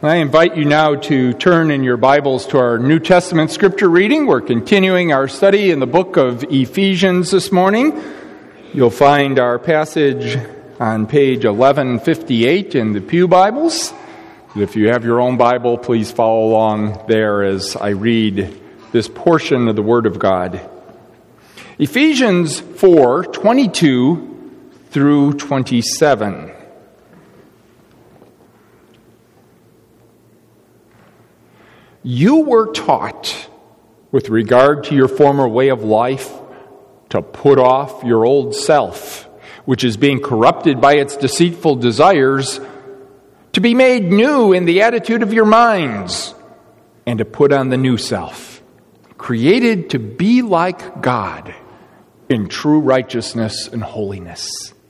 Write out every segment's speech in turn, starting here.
I invite you now to turn in your Bibles to our New Testament scripture reading. We're continuing our study in the book of Ephesians this morning. You'll find our passage on page 1158 in the Pew Bibles. If you have your own Bible, please follow along there as I read this portion of the Word of God. Ephesians 4:22 through 27. You were taught, with regard to your former way of life, to put off your old self, which is being corrupted by its deceitful desires, to be made new in the attitude of your minds, and to put on the new self, created to be like God in true righteousness and holiness.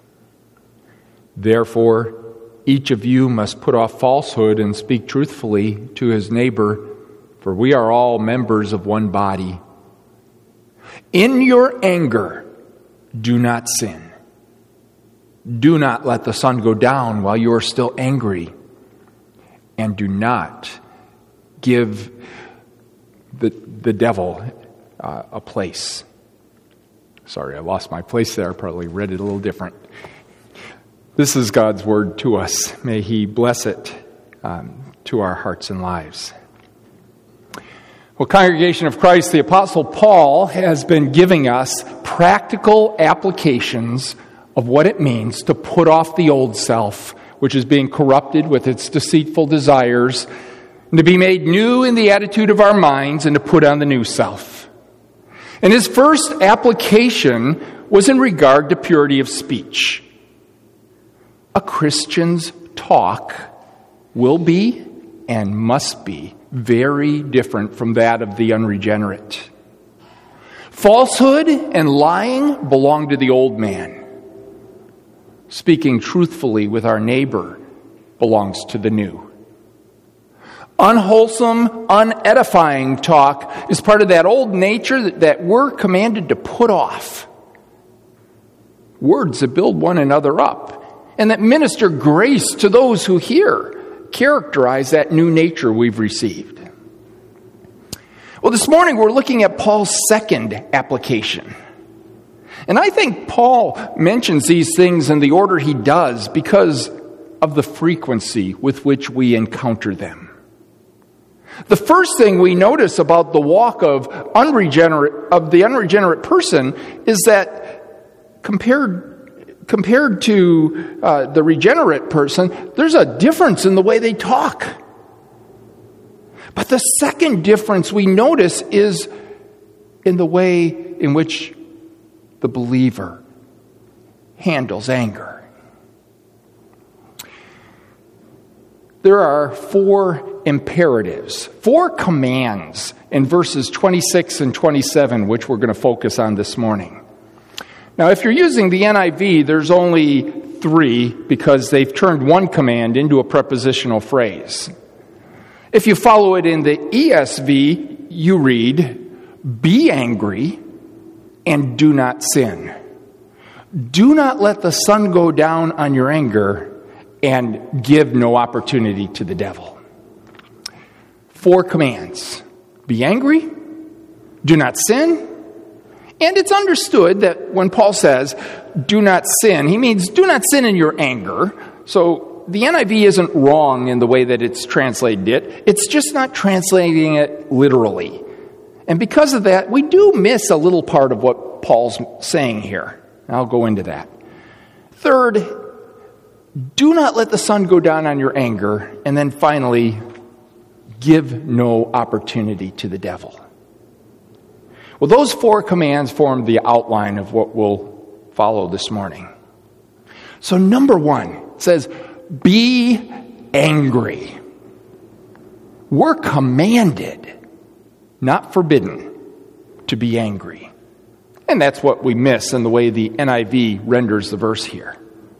Therefore, each of you must put off falsehood and speak truthfully to his neighbor, for we are all members of one body. In your anger, do not sin. Do not let the sun go down while you are still angry. And do not give the devil a place. Sorry, I lost my place there. I probably read it a little different. This is God's word to us. May he bless it to our hearts and lives. Well, Congregation of Christ, the Apostle Paul has been giving us practical applications of what it means to put off the old self, which is being corrupted with its deceitful desires, and to be made new in the attitude of our minds, and to put on the new self. And his first application was in regard to purity of speech. A Christian's talk will be and must be very different from that of the unregenerate. Falsehood and lying belong to the old man. Speaking truthfully with our neighbor belongs to the new. Unwholesome, unedifying talk is part of that old nature that we're commanded to put off. Words that build one another up and that minister grace to those who hear characterize that new nature we've received. Well, this morning we're looking at Paul's second application. And I think Paul mentions these things in the order he does because of the frequency with which we encounter them. The first thing we notice about the walk of the unregenerate person is that compared to the regenerate person, there's a difference in the way they talk. But the second difference we notice is in the way in which the believer handles anger. There are 4 imperatives, 4 commands in verses 26 and 27, which we're going to focus on this morning. Now, if you're using the NIV, there's only 3 because they've turned one command into a prepositional phrase. If you follow it in the ESV, you read, be angry and do not sin. Do not let the sun go down on your anger and give no opportunity to the devil. 4 commands. Be angry, do not sin. And it's understood that when Paul says, do not sin, he means do not sin in your anger. So the NIV isn't wrong in the way that it's translated it. It's just not translating it literally. And because of that, we do miss a little part of what Paul's saying here. I'll go into that. Third, do not let the sun go down on your anger. And then finally, give no opportunity to the devil. Well, those 4 commands form the outline of what we'll follow this morning. So number 1 says, be angry. We're commanded, not forbidden, to be angry. And that's what we miss in the way the NIV renders the verse here.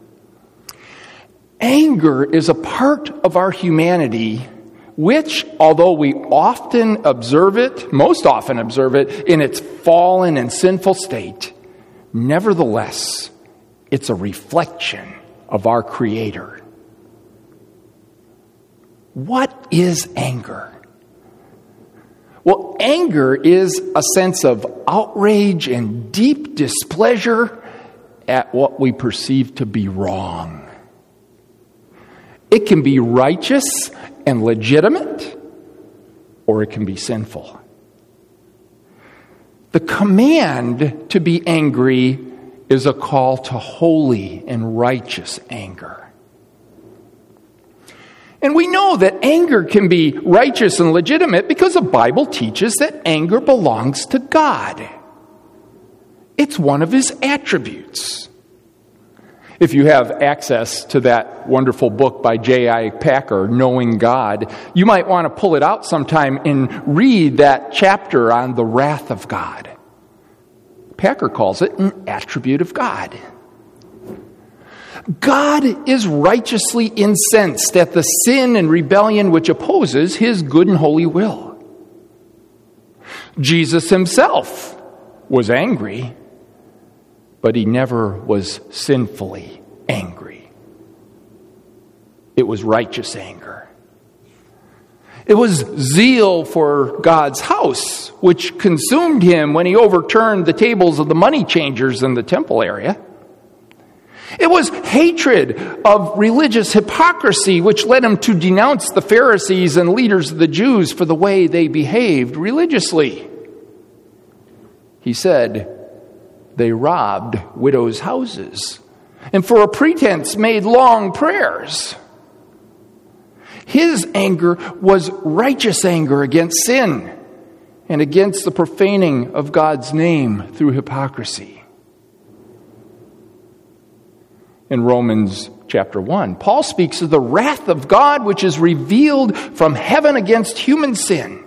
Anger is a part of our humanity which, although we often observe it, most often observe it in its fallen and sinful state, nevertheless, it's a reflection of our Creator. What is anger? Well, anger is a sense of outrage and deep displeasure at what we perceive to be wrong. It can be righteous and legitimate, or it can be sinful. The command to be angry is a call to holy and righteous anger. And we know that anger can be righteous and legitimate because the Bible teaches that anger belongs to God. It's one of His attributes. If you have access to that wonderful book by J.I. Packer, Knowing God, you might want to pull it out sometime and read that chapter on the wrath of God. Packer calls it an attribute of God. God is righteously incensed at the sin and rebellion which opposes His good and holy will. Jesus Himself was angry, but He never was sinfully angry. It was righteous anger. It was zeal for God's house, which consumed Him when He overturned the tables of the money changers in the temple area. It was hatred of religious hypocrisy which led Him to denounce the Pharisees and leaders of the Jews for the way they behaved religiously. He said, they robbed widows' houses, and for a pretense made long prayers. His anger was righteous anger against sin and against the profaning of God's name through hypocrisy. In Romans chapter 1, Paul speaks of the wrath of God which is revealed from heaven against human sin.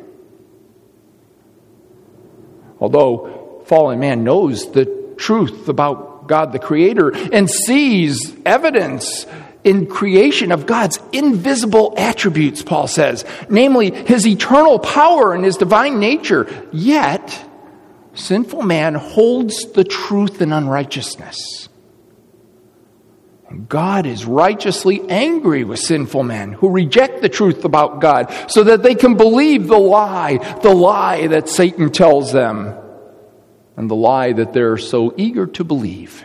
Although fallen man knows the truth about God the Creator and sees evidence in creation of God's invisible attributes, Paul says, namely His eternal power and His divine nature, yet sinful man holds the truth in unrighteousness. And God is righteously angry with sinful men who reject the truth about God so that they can believe the lie that Satan tells them, and the lie that they're so eager to believe.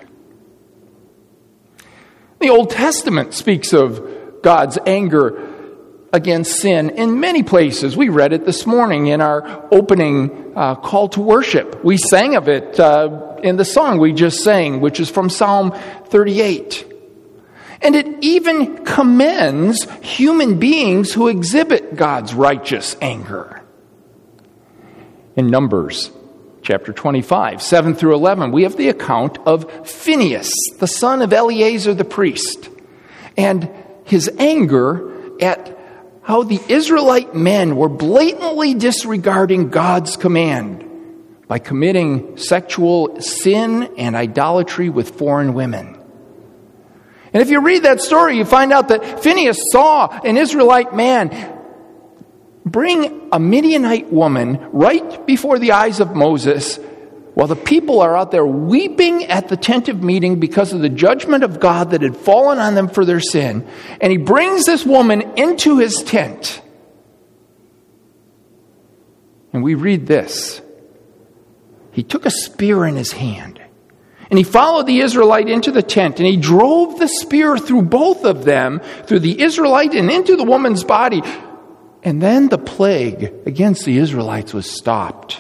The Old Testament speaks of God's anger against sin in many places. We read it this morning in our opening call to worship. We sang of it in the song we just sang, which is from Psalm 38. And it even commends human beings who exhibit God's righteous anger. In Numbers chapter 25, 7 through 11, we have the account of Phinehas, the son of Eleazar the priest, and his anger at how the Israelite men were blatantly disregarding God's command by committing sexual sin and idolatry with foreign women. And if you read that story, you find out that Phinehas saw an Israelite man bring a Midianite woman right before the eyes of Moses while the people are out there weeping at the tent of meeting because of the judgment of God that had fallen on them for their sin. And he brings this woman into his tent. And we read this. He took a spear in his hand. And he followed the Israelite into the tent, and he drove the spear through both of them, through the Israelite and into the woman's body. And then the plague against the Israelites was stopped.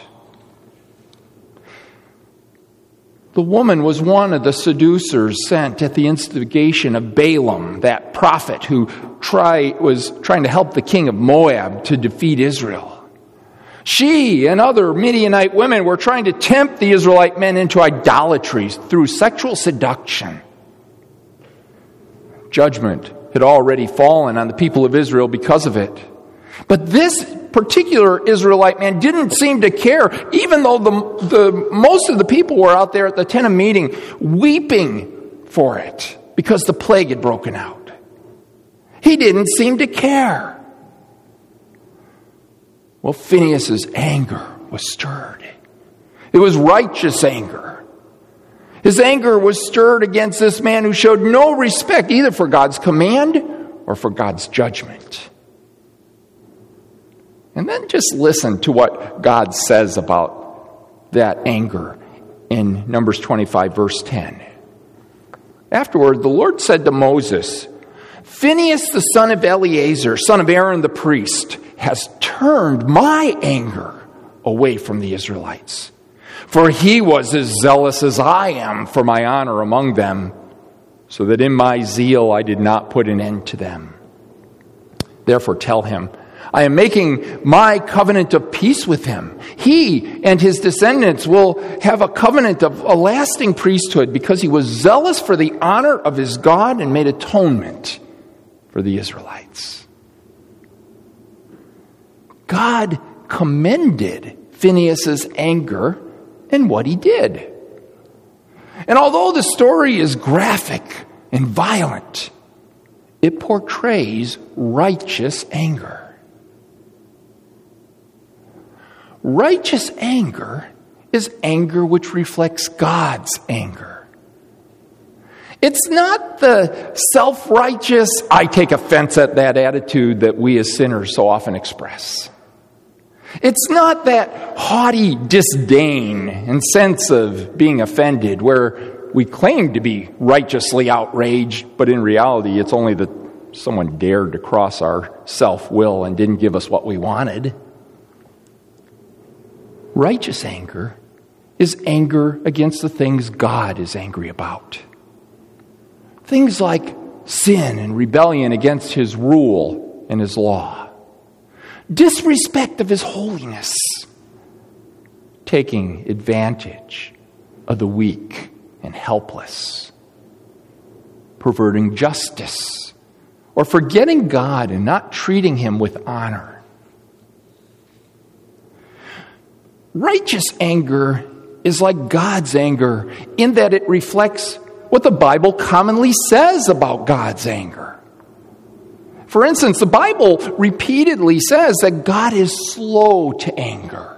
The woman was one of the seducers sent at the instigation of Balaam, that prophet who was trying to help the king of Moab to defeat Israel. She and other Midianite women were trying to tempt the Israelite men into idolatry through sexual seduction. Judgment had already fallen on the people of Israel because of it. But this particular Israelite man didn't seem to care, even though the most of the people were out there at the tent of meeting weeping for it because the plague had broken out. He didn't seem to care. Well, Phinehas' anger was stirred. It was righteous anger. His anger was stirred against this man who showed no respect either for God's command or for God's judgment. And then just listen to what God says about that anger in Numbers 25, verse 10. Afterward, the Lord said to Moses, Phinehas, the son of Eleazar, son of Aaron the priest, has turned my anger away from the Israelites. For he was as zealous as I am for my honor among them, so that in my zeal I did not put an end to them. Therefore tell him, I am making my covenant of peace with him. He and his descendants will have a covenant of a lasting priesthood because he was zealous for the honor of his God and made atonement for the Israelites. God commended Phinehas' anger and what he did. And although the story is graphic and violent, it portrays righteous anger. Righteous anger is anger which reflects God's anger. It's not the self-righteous, I take offense at that attitude that we as sinners so often express. It's not that haughty disdain and sense of being offended where we claim to be righteously outraged, but in reality it's only that someone dared to cross our self-will and didn't give us what we wanted. Righteous anger is anger against the things God is angry about. Things like sin and rebellion against his rule and his law. Disrespect of his holiness. Taking advantage of the weak and helpless. Perverting justice. Or forgetting God and not treating him with honor. Righteous anger is like God's anger in that it reflects what the Bible commonly says about God's anger. For instance, the Bible repeatedly says that God is slow to anger.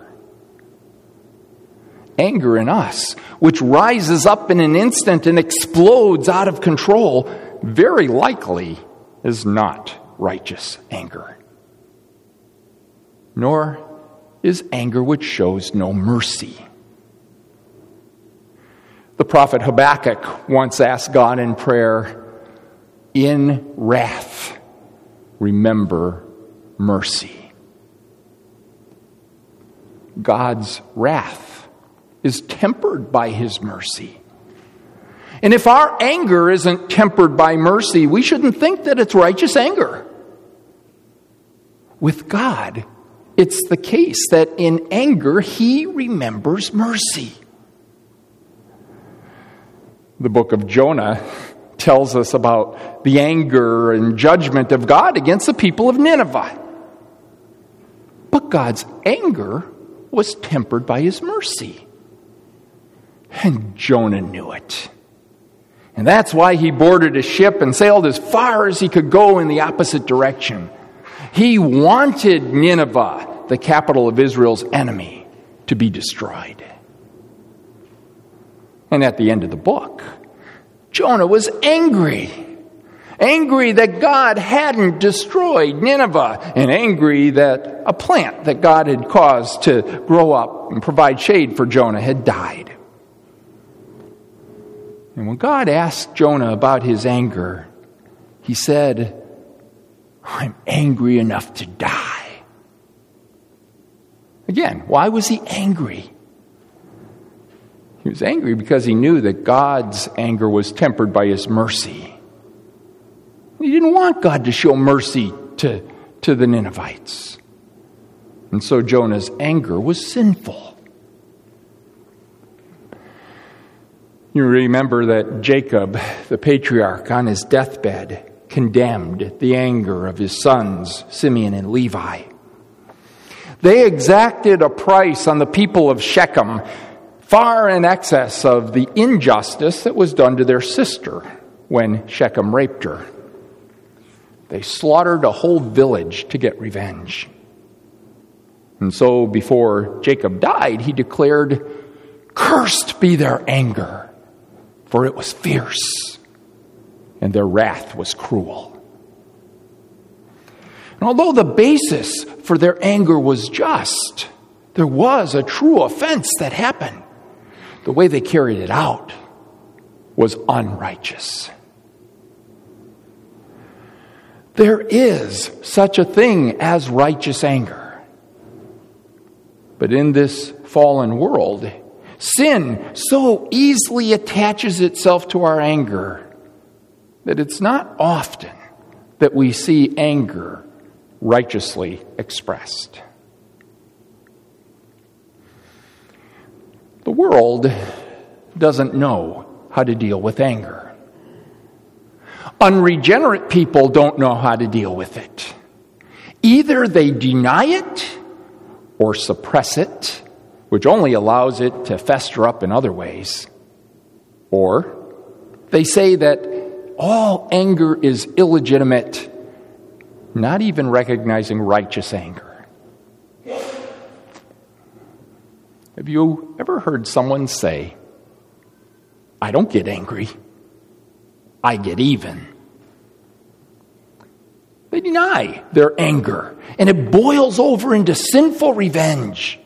Anger in us, which rises up in an instant and explodes out of control, very likely is not righteous anger. Nor is anger which shows no mercy. The prophet Habakkuk once asked God in prayer, in wrath, remember mercy. God's wrath is tempered by his mercy. And if our anger isn't tempered by mercy, we shouldn't think that it's righteous anger. With God, it's the case that in anger, he remembers mercy. The book of Jonah tells us about the anger and judgment of God against the people of Nineveh. But God's anger was tempered by his mercy. And Jonah knew it. And that's why he boarded a ship and sailed as far as he could go in the opposite direction. He wanted Nineveh, the capital of Israel's enemy, to be destroyed. And at the end of the book, Jonah was angry. Angry that God hadn't destroyed Nineveh, and angry that a plant that God had caused to grow up and provide shade for Jonah had died. And when God asked Jonah about his anger, he said, I'm angry enough to die. Again, why was he angry? He was angry because he knew that God's anger was tempered by his mercy. He didn't want God to show mercy to the Ninevites. And so Jonah's anger was sinful. You remember that Jacob, the patriarch, on his deathbed, condemned the anger of his sons, Simeon and Levi. They exacted a price on the people of Shechem far in excess of the injustice that was done to their sister when Shechem raped her. They slaughtered a whole village to get revenge. And so before Jacob died, he declared, "Cursed be their anger, for it was fierce, and their wrath was cruel." And although the basis for their anger was just, there was a true offense that happened. The way they carried it out was unrighteous. There is such a thing as righteous anger. But in this fallen world, sin so easily attaches itself to our anger that it's not often that we see anger righteously expressed. The world doesn't know how to deal with anger. Unregenerate people don't know how to deal with it. Either they deny it or suppress it, which only allows it to fester up in other ways. Or they say that all anger is illegitimate, not even recognizing righteous anger. Have you ever heard someone say, "I don't get angry, I get even"? They deny their anger, and it boils over into sinful revenge.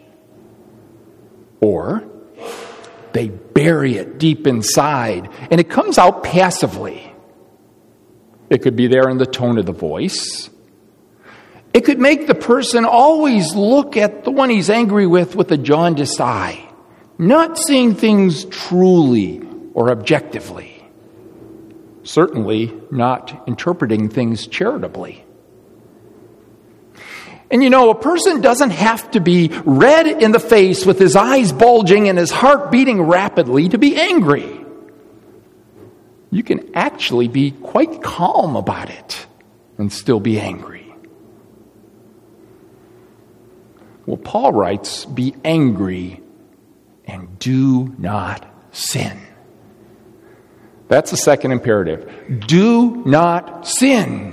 Or they bury it deep inside, and it comes out passively. It could be there in the tone of the voice. It could make the person always look at the one he's angry with a jaundiced eye, not seeing things truly or objectively. Certainly not interpreting things charitably. And a person doesn't have to be red in the face with his eyes bulging and his heart beating rapidly to be angry. You can actually be quite calm about it and still be angry. Well, Paul writes, "Be angry and do not sin." That's the second imperative. Do not sin.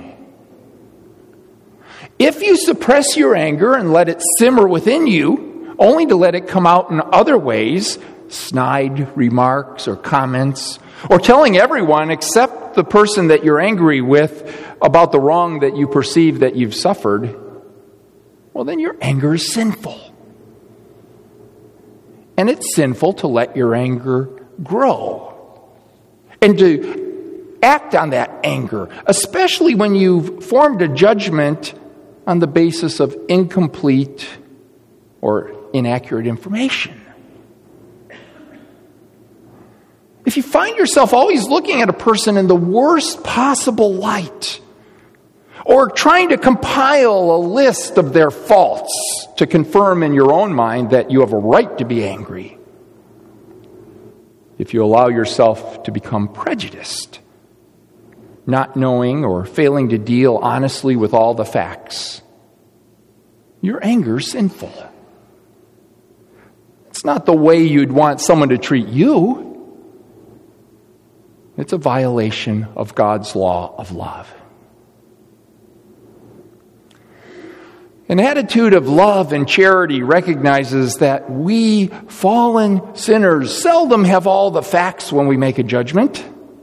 If you suppress your anger and let it simmer within you, only to let it come out in other ways, snide remarks or comments, or telling everyone except the person that you're angry with about the wrong that you perceive that you've suffered, well, then your anger is sinful. And it's sinful to let your anger grow and to act on that anger, especially when you've formed a judgment on the basis of incomplete or inaccurate information. If you find yourself always looking at a person in the worst possible light, or trying to compile a list of their faults to confirm in your own mind that you have a right to be angry, if you allow yourself to become prejudiced, not knowing or failing to deal honestly with all the facts, your anger is sinful. It's not the way you'd want someone to treat you. It's a violation of God's law of love. An attitude of love and charity recognizes that we fallen sinners seldom have all the facts when we make a judgment.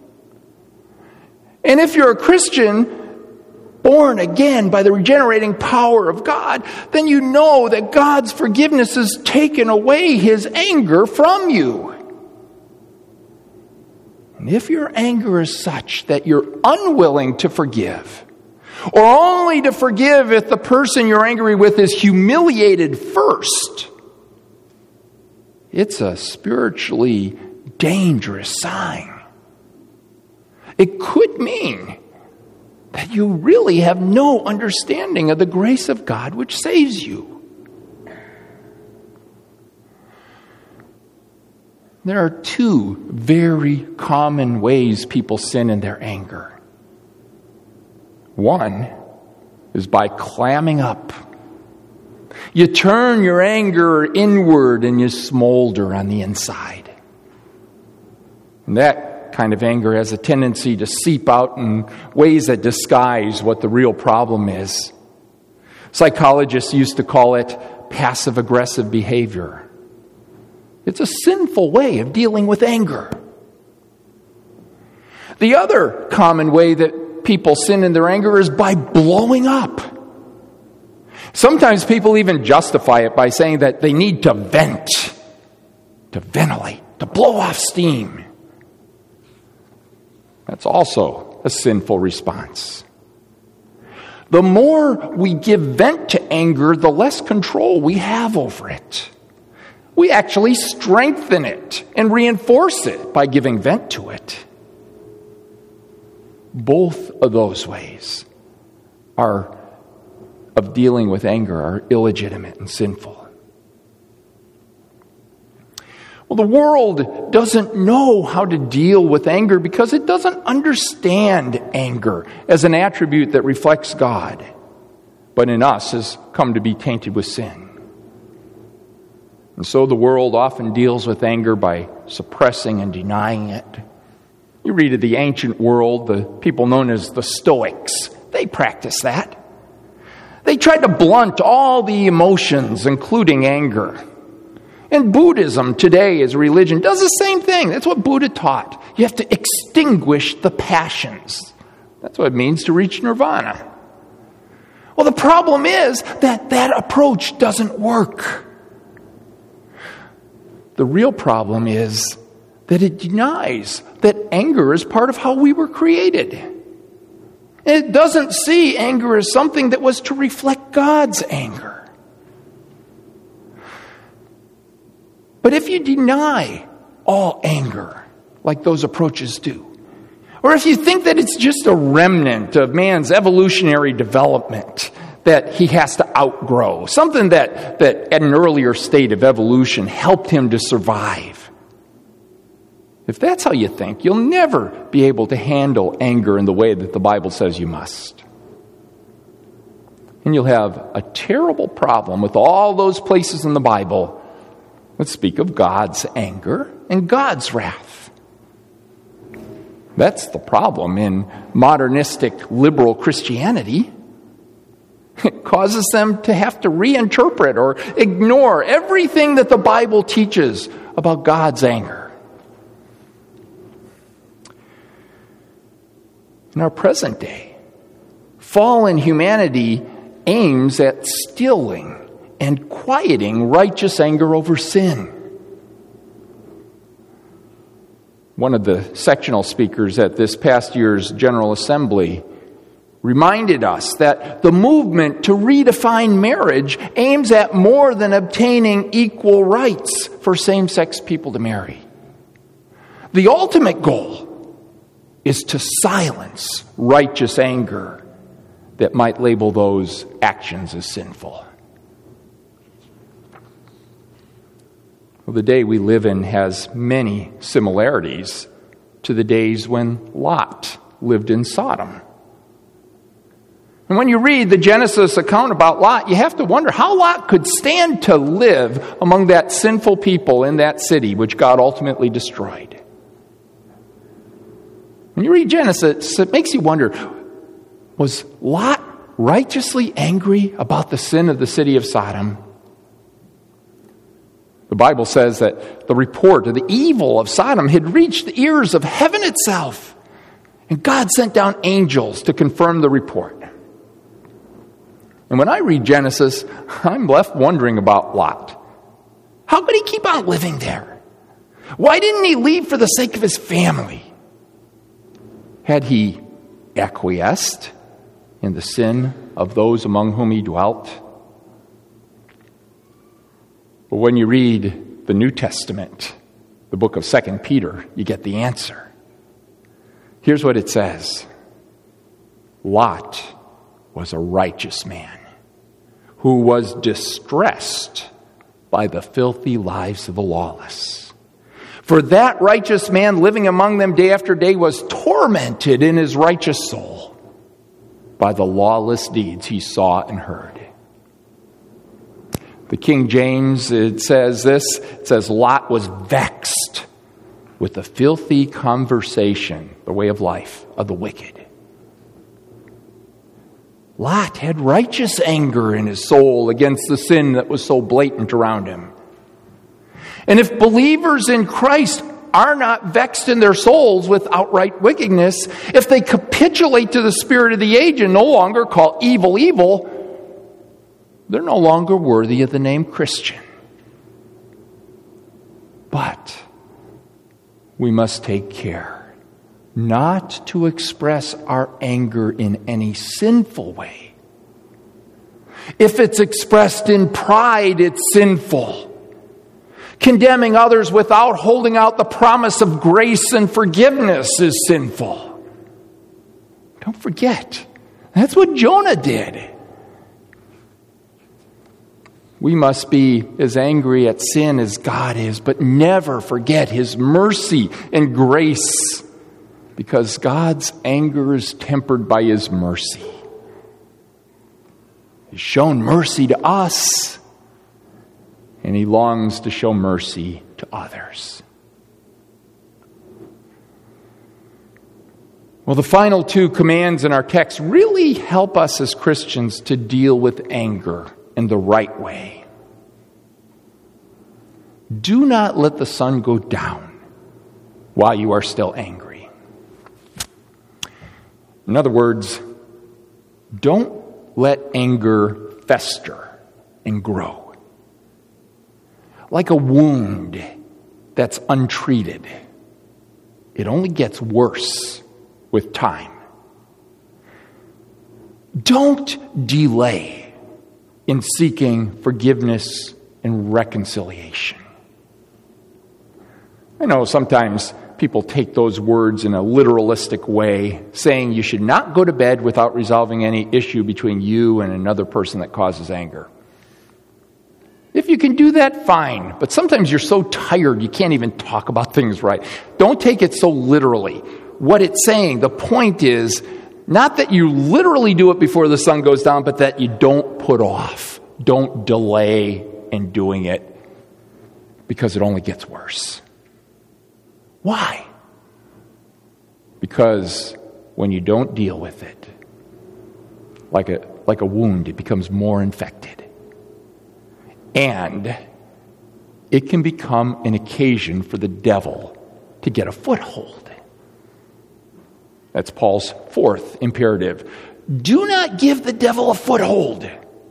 And if you're a Christian, born again by the regenerating power of God, then you know that God's forgiveness has taken away His anger from you. And if your anger is such that you're unwilling to forgive, or only to forgive if the person you're angry with is humiliated first, it's a spiritually dangerous sign. It could mean that you really have no understanding of the grace of God which saves you. There are two very common ways people sin in their anger. One is by clamming up. You turn your anger inward and you smolder on the inside. And that kind of anger has a tendency to seep out in ways that disguise what the real problem is. Psychologists used to call it passive-aggressive behavior. It's a sinful way of dealing with anger. The other common way that people sin in their anger is by blowing up. Sometimes people even justify it by saying that they need to vent, to ventilate, to blow off steam. That's also a sinful response. The more we give vent to anger, the less control we have over it. We actually strengthen it and reinforce it by giving vent to it. Both of those ways of dealing with anger are illegitimate and sinful. Well, the world doesn't know how to deal with anger because it doesn't understand anger as an attribute that reflects God, but in us has come to be tainted with sin. And so the world often deals with anger by suppressing and denying it. You read of the ancient world, the people known as the Stoics, they practice that. They tried to blunt all the emotions, including anger. And Buddhism today as a religion does the same thing. That's what Buddha taught. You have to extinguish the passions. That's what it means to reach nirvana. Well, the problem is that that approach doesn't work. The real problem is that it denies that anger is part of how we were created. It doesn't see anger as something that was to reflect God's anger. But if you deny all anger, like those approaches do, or if you think that it's just a remnant of man's evolutionary development that he has to outgrow, something that at an earlier state of evolution helped him to survive, if that's how you think, you'll never be able to handle anger in the way that the Bible says you must. And you'll have a terrible problem with all those places in the Bible that speak of God's anger and God's wrath. That's the problem in modernistic liberal Christianity. It causes them to have to reinterpret or ignore everything that the Bible teaches about God's anger. In our present day, fallen humanity aims at stilling and quieting righteous anger over sin. One of the sectional speakers at this past year's General Assembly reminded us that the movement to redefine marriage aims at more than obtaining equal rights for same-sex people to marry. The ultimate goal is to silence righteous anger that might label those actions as sinful. Well, the day we live in has many similarities to the days when Lot lived in Sodom. And when you read the Genesis account about Lot, you have to wonder how Lot could stand to live among that sinful people in that city, which God ultimately destroyed. When you read Genesis, it makes you wonder, was Lot righteously angry about the sin of the city of Sodom? The Bible says that the report of the evil of Sodom had reached the ears of heaven itself, and God sent down angels to confirm the report. And when I read Genesis, I'm left wondering about Lot. How could he keep on living there? Why didn't he leave for the sake of his family? Had he acquiesced in the sin of those among whom he dwelt? But when you read the New Testament, the book of 2 Peter, you get the answer. Here's what it says. Lot was a righteous man who was distressed by the filthy lives of the lawless. For that righteous man living among them day after day was tormented in his righteous soul by the lawless deeds he saw and heard. The King James, it says this, it says Lot was vexed with the filthy conversation, the way of life of the wicked. Lot had righteous anger in his soul against the sin that was so blatant around him. And if believers in Christ are not vexed in their souls with outright wickedness, if they capitulate to the spirit of the age and no longer call evil evil, they're no longer worthy of the name Christian. But we must take care not to express our anger in any sinful way. If it's expressed in pride, it's sinful. Condemning others without holding out the promise of grace and forgiveness is sinful. Don't forget, that's what Jonah did. We must be as angry at sin as God is, but never forget His mercy and grace, because God's anger is tempered by His mercy. He's shown mercy to us, and He longs to show mercy to others. Well, the final two commands in our text really help us as Christians to deal with anger in the right way. Do not let the sun go down while you are still angry. In other words, don't let anger fester and grow. Like a wound that's untreated, it only gets worse with time. Don't delay in seeking forgiveness and reconciliation. I know sometimes people take those words in a literalistic way, saying you should not go to bed without resolving any issue between you and another person that causes anger. If you can do that, fine. But sometimes you're so tired you can't even talk about things right. Don't take it so literally. What it's saying, the point is, not that you literally do it before the sun goes down, but that you don't put off. Don't delay in doing it, because it only gets worse. Why? Because when you don't deal with it, like a wound, it becomes more infected. And it can become an occasion for the devil to get a foothold. That's Paul's fourth imperative. Do not give the devil a foothold.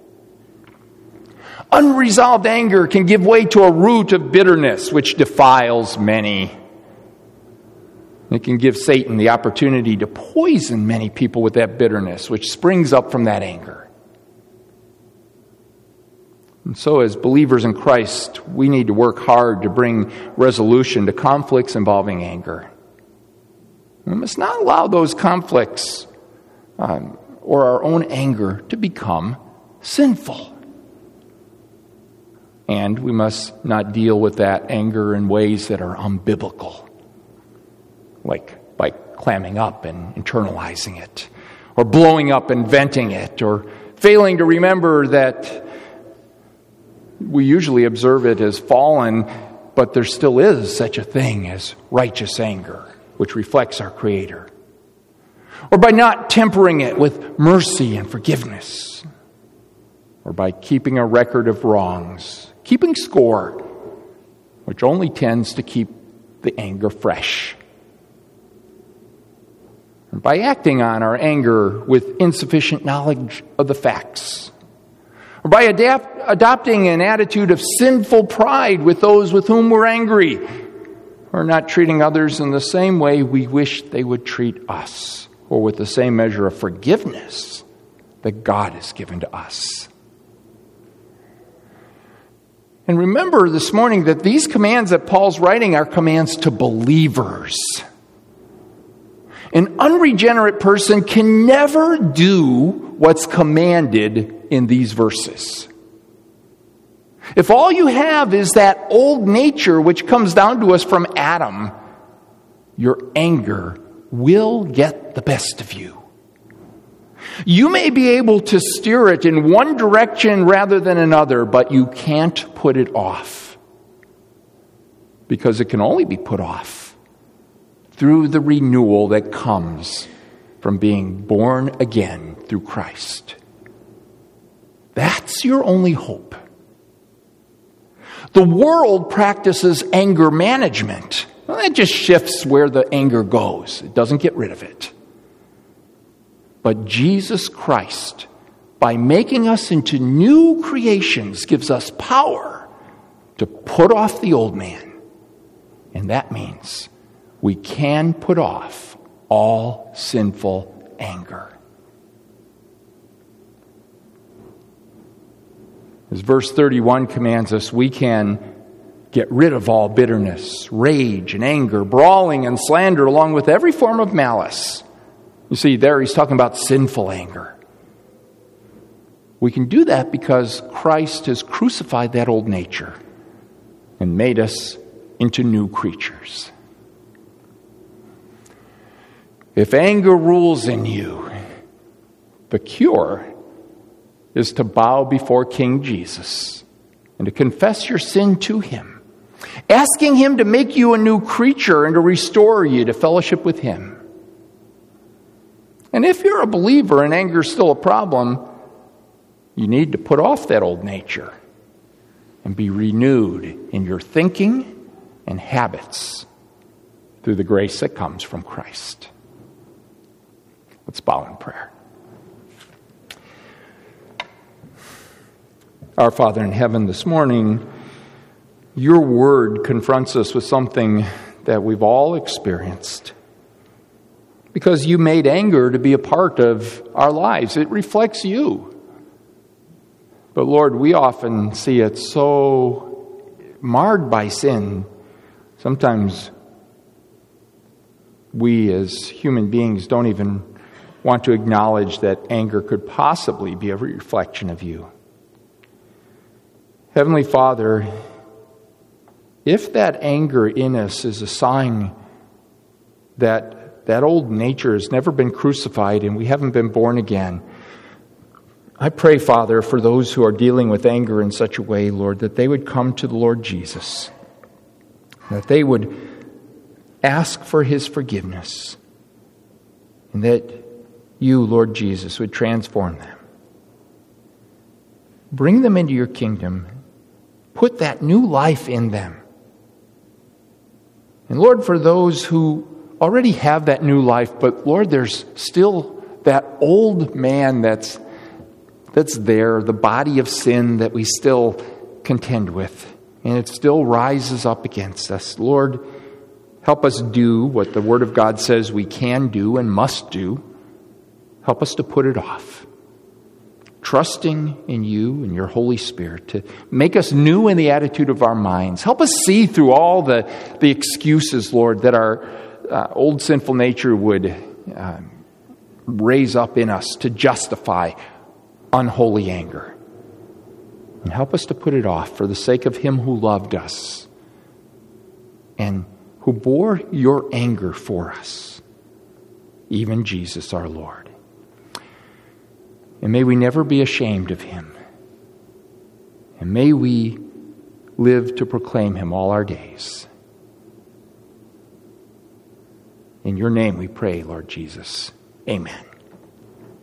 Unresolved anger can give way to a root of bitterness, which defiles many. It can give Satan the opportunity to poison many people with that bitterness, which springs up from that anger. And so as believers in Christ, we need to work hard to bring resolution to conflicts involving anger. We must not allow those conflicts or our own anger to become sinful. And we must not deal with that anger in ways that are unbiblical, like by clamming up and internalizing it, or blowing up and venting it, or failing to remember that we usually observe it as fallen, but there still is such a thing as righteous anger, which reflects our Creator. Or by not tempering it with mercy and forgiveness. Or by keeping a record of wrongs, keeping score, which only tends to keep the anger fresh. Or by acting on our anger with insufficient knowledge of the facts. Or by adopting an attitude of sinful pride with those with whom we're angry, or not treating others in the same way we wish they would treat us, or with the same measure of forgiveness that God has given to us. And remember this morning that these commands that Paul's writing are commands to believers. An unregenerate person can never do what's commanded in these verses. If all you have is that old nature which comes down to us from Adam, your anger will get the best of you. You may be able to steer it in one direction rather than another, but you can't put it off. Because it can only be put off through the renewal that comes from being born again through Christ. That's your only hope. The world practices anger management. Well, that just shifts where the anger goes. It doesn't get rid of it. But Jesus Christ by making us into new creations, gives us power to put off the old man. And that means we can put off all sinful anger. As verse 31 commands us, we can get rid of all bitterness, rage, and anger, brawling and slander, along with every form of malice. You see, there he's talking about sinful anger. We can do that because Christ has crucified that old nature and made us into new creatures. If anger rules in you, the cure is to bow before King Jesus and to confess your sin to him, asking him to make you a new creature and to restore you to fellowship with him. And if you're a believer and anger is still a problem, you need to put off that old nature and be renewed in your thinking and habits through the grace that comes from Christ. Let's bow in prayer. Our Father in heaven, this morning, your word confronts us with something that we've all experienced. Because you made anger to be a part of our lives. It reflects you. But Lord, we often see it so marred by sin. Sometimes we as human beings don't even want to acknowledge that anger could possibly be a reflection of you. Heavenly Father, if that anger in us is a sign that that old nature has never been crucified and we haven't been born again, I pray, Father, for those who are dealing with anger in such a way, Lord, that they would come to the Lord Jesus, that they would ask for his forgiveness, and that you, Lord Jesus, would transform them. Bring them into your kingdom. Put that new life in them. And Lord, for those who already have that new life, but Lord, there's still that old man that's there, the body of sin that we still contend with, and it still rises up against us. Lord, help us do what the Word of God says we can do and must do. Help us to put it off, trusting in you and your Holy Spirit to make us new in the attitude of our minds. Help us see through all the excuses, Lord, that our old sinful nature would raise up in us to justify unholy anger. And help us to put it off for the sake of him who loved us and who bore your anger for us, even Jesus our Lord. And may we never be ashamed of him. And may we live to proclaim him all our days. In your name we pray, Lord Jesus. Amen.